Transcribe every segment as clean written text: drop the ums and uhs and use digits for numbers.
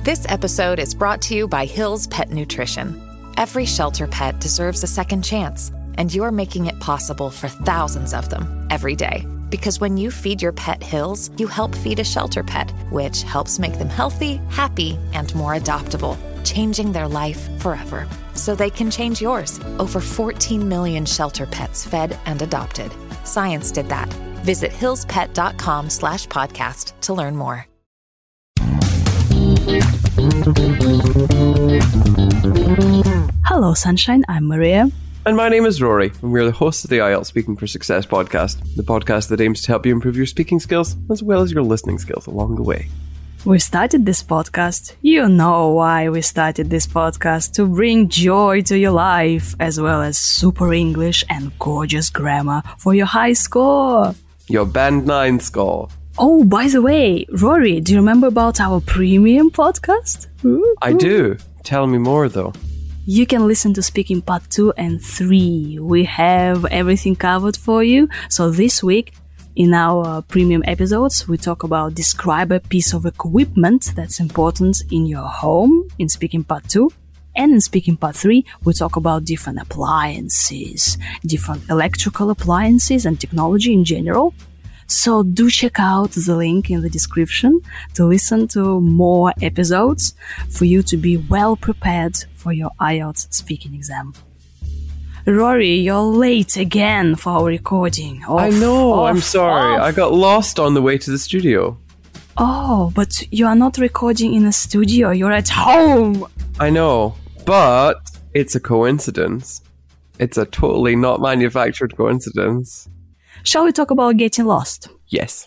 This episode is brought to you by Hill's Pet Nutrition. Every shelter pet deserves a second chance, and you're making it possible for thousands of them every day. Because when you feed your pet Hill's, you help feed a shelter pet, which helps make them healthy, happy, and more adoptable, changing their life forever. So they can change yours. Over 14 million shelter pets fed and adopted. Science did that. Visit hillspet.com/podcast to learn more. Hello, Sunshine. I'm Maria. And my name is Rory, and we're the hosts of the IELTS Speaking for Success podcast, the podcast that aims to help you improve your speaking skills as well as your listening skills along the way. We started this podcast. You know why we started this podcast, to bring joy to your life, as well as super English and gorgeous grammar for your high score. Your Band 9 score. Oh, by the way, Rory, do you remember about our premium podcast? I do. Tell me more, though. You can listen to Speaking Part 2 and 3. We have everything covered for you. So this week, in our premium episodes, we talk about describe a piece of equipment that's important in your home in Speaking Part 2. And in Speaking Part 3, we talk about different appliances, different electrical appliances and technology in general. So do check out the link in the description to listen to more episodes for you to be well prepared for your IELTS speaking exam. Rory, you're late again for our recording. I know, I'm sorry. I got lost on the way to the studio. Oh, but you are not recording in a studio. You're at home. I know, but it's a coincidence. It's a totally not manufactured coincidence. Shall we talk about getting lost? Yes.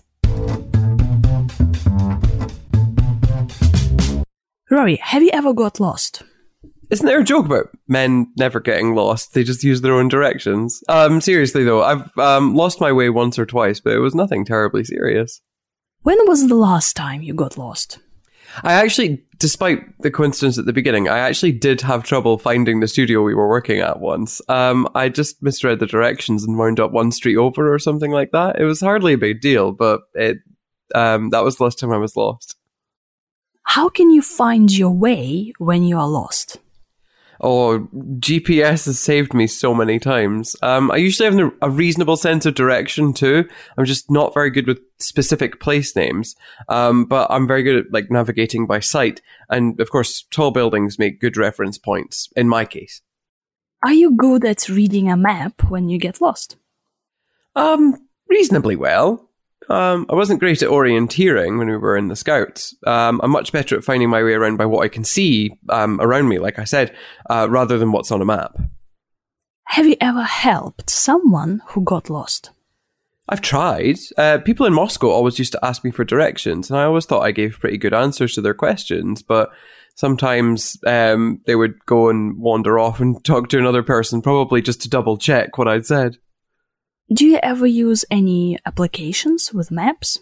Rory, have you ever got lost? Isn't there a joke about men never getting lost? They just use their own directions. Seriously though, I've lost my way once or twice, but it was nothing terribly serious. When was the last time you got lost? I actually, despite the coincidence at the beginning, I actually did have trouble finding the studio we were working at once. I just misread the directions and wound up one street over or something like that. It was hardly a big deal, but that was the last time I was lost. How can you find your way when you are lost? Oh, GPS has saved me so many times. I usually have a reasonable sense of direction too. I'm just not very good with specific place names. But I'm very good at navigating by sight. And of course, tall buildings make good reference points, in my case. Are you good at reading a map when you get lost? Reasonably well. I wasn't great at orienteering when we were in the Scouts. I'm much better at finding my way around by what I can see around me, like I said, rather than what's on a map. Have you ever helped someone who got lost? I've tried. People in Moscow always used to ask me for directions, and I always thought I gave pretty good answers to their questions, but sometimes they would go and wander off and talk to another person, probably just to double check what I'd said. Do you ever use any applications with maps?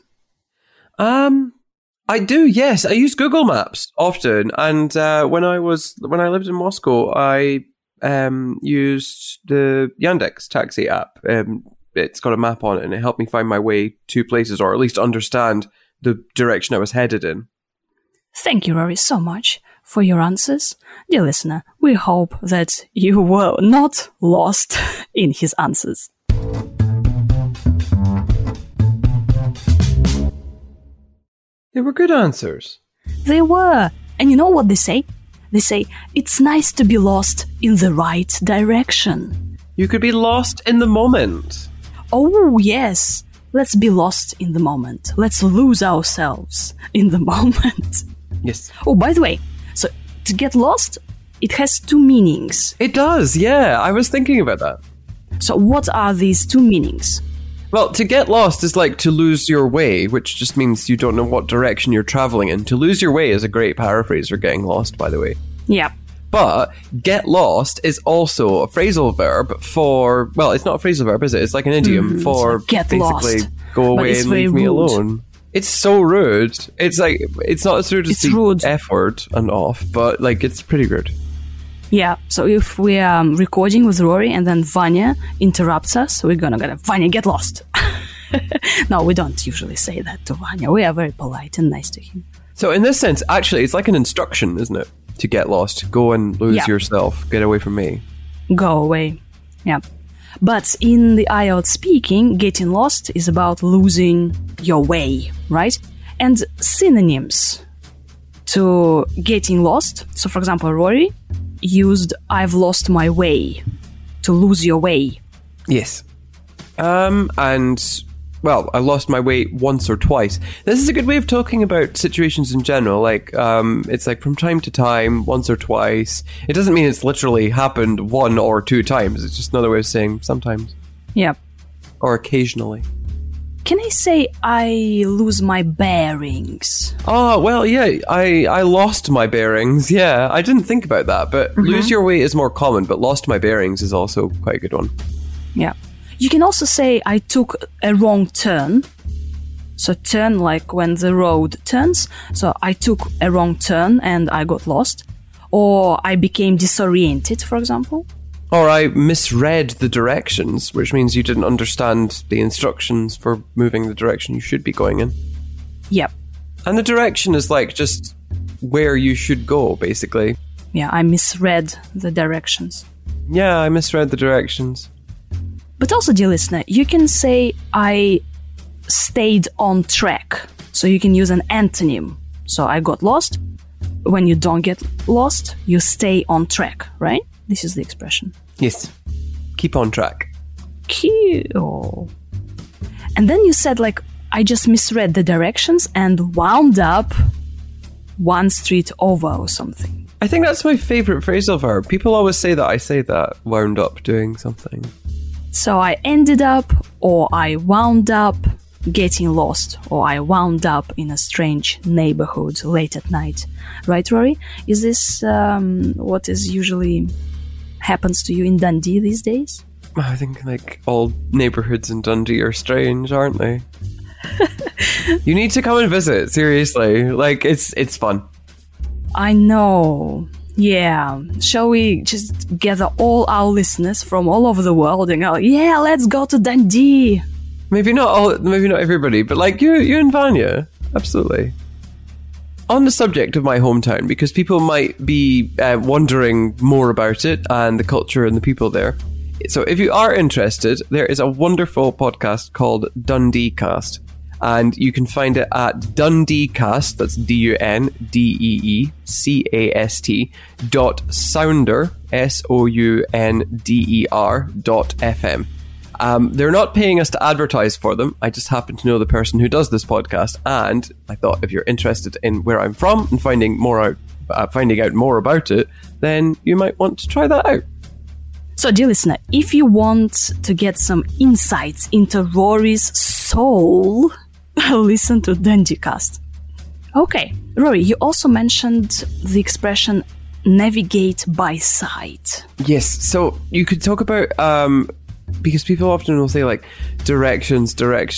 I do, yes. I use Google Maps often, and when I lived in Moscow, I used the Yandex taxi app. It's got a map on it, and it helped me find my way to places, or at least understand the direction I was headed in. Thank you, Rory, so much for your answers. Dear listener, we hope that you were not lost in his answers. They were good answers. They were. And you know what they say? They say, it's nice to be lost in the right direction. You could be lost in the moment. Oh, yes. Let's be lost in the moment. Let's lose ourselves in the moment. Yes. Oh, by the way, so to get lost, it has two meanings. It does, yeah. I was thinking about that. So what are these two meanings? Well, to get lost is like to lose your way, which just means you don't know what direction you're traveling in. To lose your way is a great paraphrase for getting lost, by the way. Yeah. But get lost is also a phrasal verb for, well, it's not a phrasal verb, is it? It's like an idiom for get basically lost. Go away and leave me alone. It's so rude. It's like, it's not as rude as the F word and off, but like, it's pretty rude. Yeah, so if we are recording with Rory and then Vanya interrupts us, we're gonna go, Vanya, get lost. No, we don't usually say that to Vanya. We are very polite and nice to him. So in this sense, actually, it's like an instruction, isn't it? To get lost. Go and lose yourself. Get away from me. Go away. Yeah. But in the IELTS speaking, getting lost is about losing your way, right? And synonyms to getting lost. So, for example, Rory used "I've lost my way" to lose your way. Yes. And, well, I lost my way once or twice. This is a good way of talking about situations in general. Like, it's like from time to time, once or twice. It doesn't mean it's literally happened 1 or 2 times. It's just another way of saying sometimes. Yeah. Or occasionally. Can I say I lose my bearings? Oh, well, yeah, I lost my bearings. Yeah, I didn't think about that. But lose your way is more common, but lost my bearings is also quite a good one. Yeah. You can also say I took a wrong turn. So turn like when the road turns. So I took a wrong turn and I got lost. Or I became disoriented, for example. Or I misread the directions, which means you didn't understand the instructions for moving the direction you should be going in. Yep. And the direction is like just where you should go, basically. Yeah, I misread the directions. Yeah, I misread the directions. But also, dear listener, you can say I stayed on track. So you can use an antonym. So I got lost. When you don't get lost, you stay on track, right? This is the expression. Yes. Keep on track. Cute. And then you said, like, I just misread the directions and wound up 1 street over or something. I think that's my favorite phrasal verb. People always say that I say that, wound up doing something. So I ended up, or I wound up getting lost, or I wound up in a strange neighborhood late at night. Right, Rory? Is this what is usually happens to you in Dundee these days? I think like all neighborhoods in Dundee are strange, aren't they? You need to come and visit, seriously. Like, it's fun. I know. Yeah. Shall we just gather all our listeners from all over the world and go, yeah, let's go to Dundee? Maybe not everybody, but like you and Vanya. Absolutely. On the subject of my hometown, because people might be wondering more about it and the culture and the people there. So if you are interested, there is a wonderful podcast called Dundee Cast. And you can find it at DundeeCast, that's DundeeCast, .sounder, SOUNDER.FM. They're not paying us to advertise for them. I just happen to know the person who does this podcast, and I thought if you're interested in where I'm from and finding out more about it, then you might want to try that out. So, dear listener, if you want to get some insights into Rory's soul, listen to DundeeCast. Okay, Rory, you also mentioned the expression navigate by sight. Yes, so you could talk about, because people often will say like directions,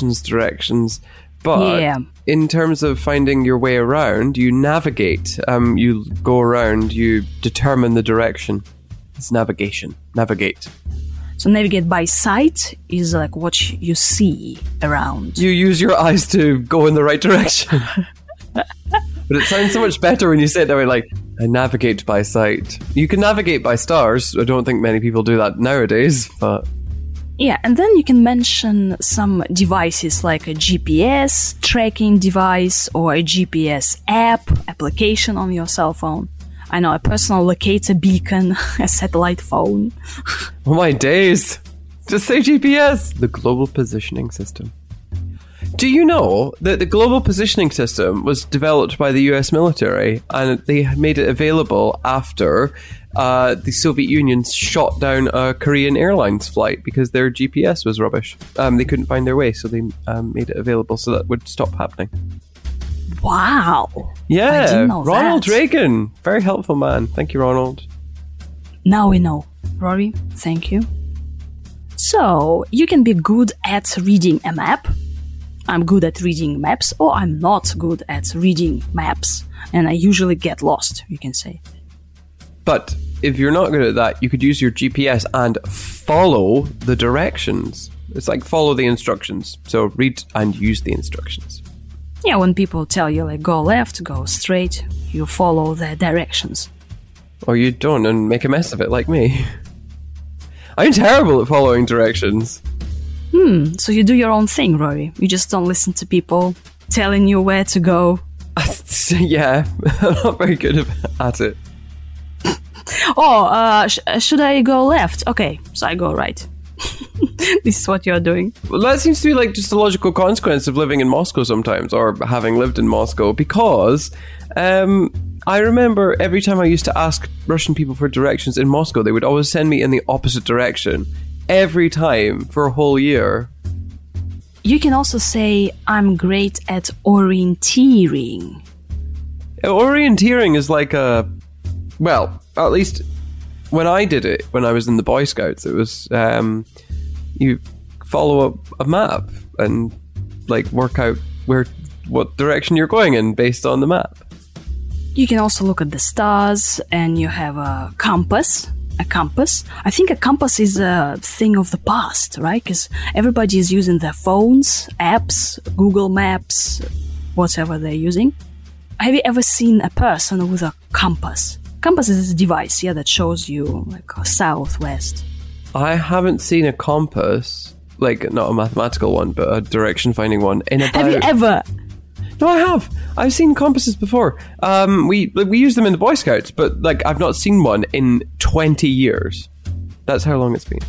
but in terms of finding your way around, you navigate, you go around, you determine the direction. It's navigate. So navigate by sight is like what you see around. You use your eyes to go in the right direction. But it sounds so much better when you say it that way, like, I navigate by sight. You can navigate by stars. I don't think many people do that nowadays, but... Yeah, and then you can mention some devices like a GPS tracking device or a GPS application on your cell phone. I know, a personal locator beacon, a satellite phone. Oh my days! Just say GPS! The Global Positioning System. Do you know that the Global Positioning System was developed by the US military, and they made it available after the Soviet Union shot down a Korean Airlines flight because their GPS was rubbish. They couldn't find their way, so they made it available so that would stop happening. Wow. Yeah, I didn't know Ronald that. Reagan. Very helpful man. Thank you, Ronald. Now we know. Rory, thank you. So, you can be good at reading a map. I'm good at reading maps, or I'm not good at reading maps. And I usually get lost, you can say. But if you're not good at that, you could use your GPS and follow the directions. It's like follow the instructions. So read and use the instructions. Yeah, when people tell you like go left, go straight, you follow their directions. Or you don't and make a mess of it like me. I'm terrible at following directions. So you do your own thing, Rory. You just don't listen to people telling you where to go. Yeah, I'm not very good at it. Should I go left? Okay, so I go right. This is what you're doing. Well, that seems to be like just a logical consequence of living in Moscow sometimes, or having lived in Moscow, because I remember every time I used to ask Russian people for directions in Moscow, they would always send me in the opposite direction. Every time for a whole year. You can also say, I'm great at orienteering. Orienteering is like well, at least when I did it, when I was in the Boy Scouts, it was, you follow a map and like work out what direction you're going in based on the map. You can also look at the stars, and you have a compass. I think a compass is a thing of the past, right? Because everybody is using their phones, apps, Google Maps, whatever they're using. Have you ever seen a person with a compass? Compass is a device, that shows you like south, west. I haven't seen a compass, like not a mathematical one, but a direction finding one in about... Have you ever? No, I have. I've seen compasses before. We use them in the Boy Scouts, but like I've not seen one in 20 years. That's how long it's been.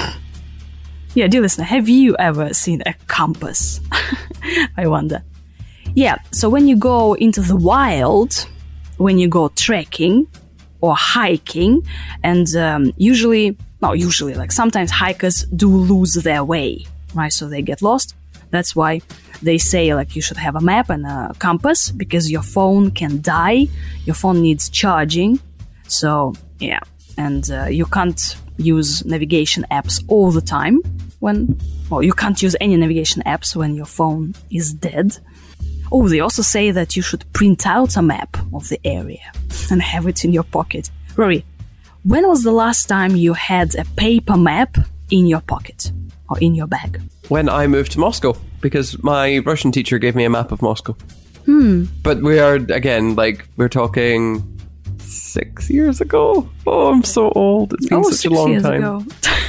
Yeah, dear listener, have you ever seen a compass? I wonder. Yeah, so when you go into the wild, when you go trekking or hiking, and sometimes hikers do lose their way, right? So they get lost. That's why they say like you should have a map and a compass, because your phone can die. Your phone needs charging. So, yeah. And you can't use navigation apps all the time you can't use any navigation apps when your phone is dead. Oh, they also say that you should print out a map of the area and have it in your pocket. Rory, when was the last time you had a paper map in your pocket or in your bag? When I moved to Moscow, because my Russian teacher gave me a map of Moscow. But we are, again, like, we're talking 6 years ago. Oh, I'm so old. It's been such a long time.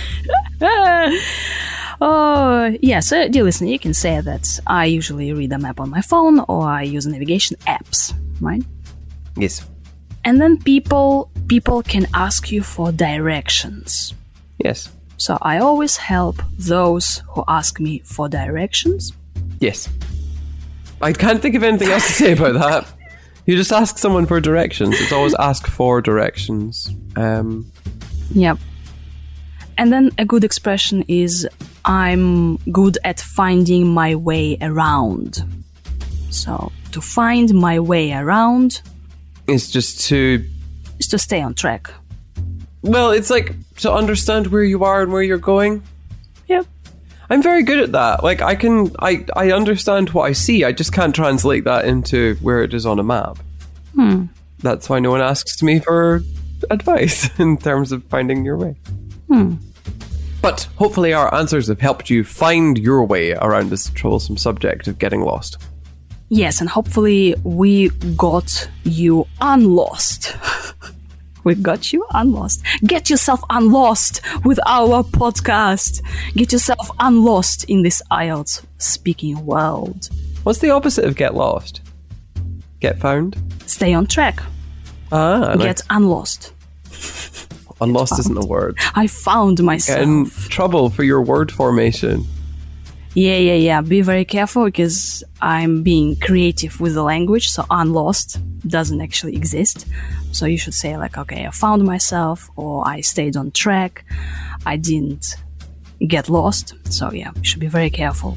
So dear listener, you can say that I usually read a map on my phone or I use navigation apps, right? Yes. And then people can ask you for directions. Yes. So I always help those who ask me for directions. Yes. I can't think of anything else to say about that. You just ask someone for directions. It's always ask for directions. Yep. And then a good expression is, I'm good at finding my way around. So to find my way around is just to stay on track. Well, it's like to understand where you are and where you're going. Yep. I'm very good at that. Like I understand what I see. I just can't translate that into where it is on a map. That's why no one asks me for advice in terms of finding your way. But hopefully our answers have helped you find your way around this troublesome subject of getting lost. Yes, and hopefully we got you unlost. We got you unlost. Get yourself unlost with our podcast. Get yourself unlost in this IELTS speaking world. What's the opposite of get lost? Get found? Stay on track. Get unlost. Unlost isn't a word. I found myself. Get in trouble for your word formation. Yeah. Be very careful, because I'm being creative with the language, so unlost doesn't actually exist. So you should say like, okay, I found myself, or I stayed on track, I didn't get lost. So yeah, you should be very careful.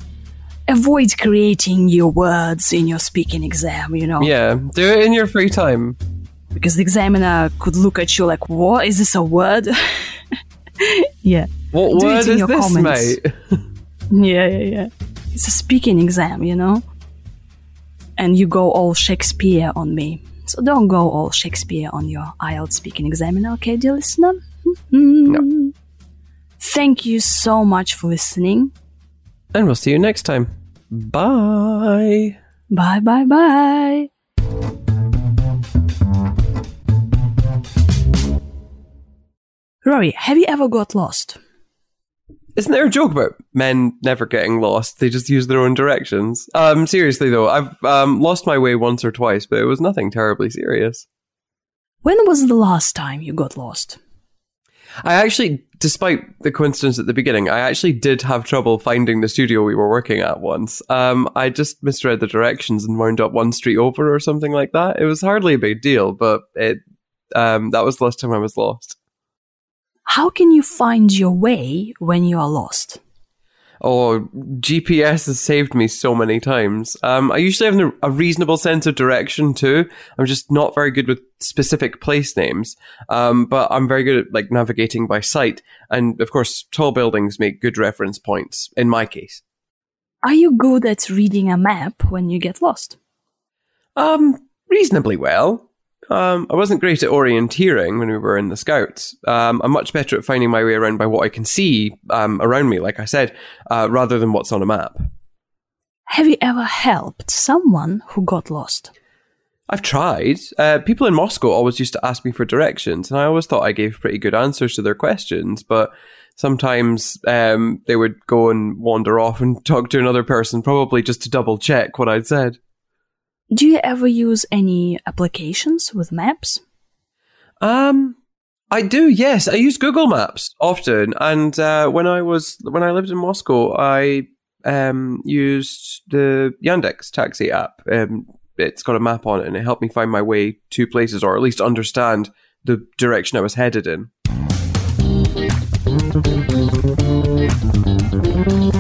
Avoid creating new words in your speaking exam, Yeah, do it in your free time. Because the examiner could look at you like, what? Is this a word? Yeah. What word is this, comments. Mate? Yeah. It's a speaking exam, And you go all Shakespeare on me. So don't go all Shakespeare on your IELTS speaking examiner, okay, dear listener? No. Thank you so much for listening. And we'll see you next time. Bye. Bye, bye, bye. Rory, have you ever got lost? Isn't there a joke about men never getting lost? They just use their own directions. Seriously though, I've lost my way once or twice, but it was nothing terribly serious. When was the last time you got lost? I actually, despite the coincidence at the beginning, I actually did have trouble finding the studio we were working at once. I just misread the directions and wound up one street over or something like that. It was hardly a big deal, but that was the last time I was lost. How can you find your way when you are lost? Oh, GPS has saved me so many times. I usually have a reasonable sense of direction too. I'm just not very good with specific place names. But I'm very good at navigating by sight. And of course, tall buildings make good reference points, in my case. Are you good at reading a map when you get lost? Reasonably well. I wasn't great at orienteering when we were in the Scouts. I'm much better at finding my way around by what I can see around me, like I said, rather than what's on a map. Have you ever helped someone who got lost? I've tried. People in Moscow always used to ask me for directions, and I always thought I gave pretty good answers to their questions, but sometimes they would go and wander off and talk to another person, probably just to double check what I'd said. Do you ever use any applications with maps? I do, yes. I use Google Maps often, and when I lived in Moscow, I used the Yandex taxi app. It's got a map on it, and it helped me find my way to places, or at least understand the direction I was headed in.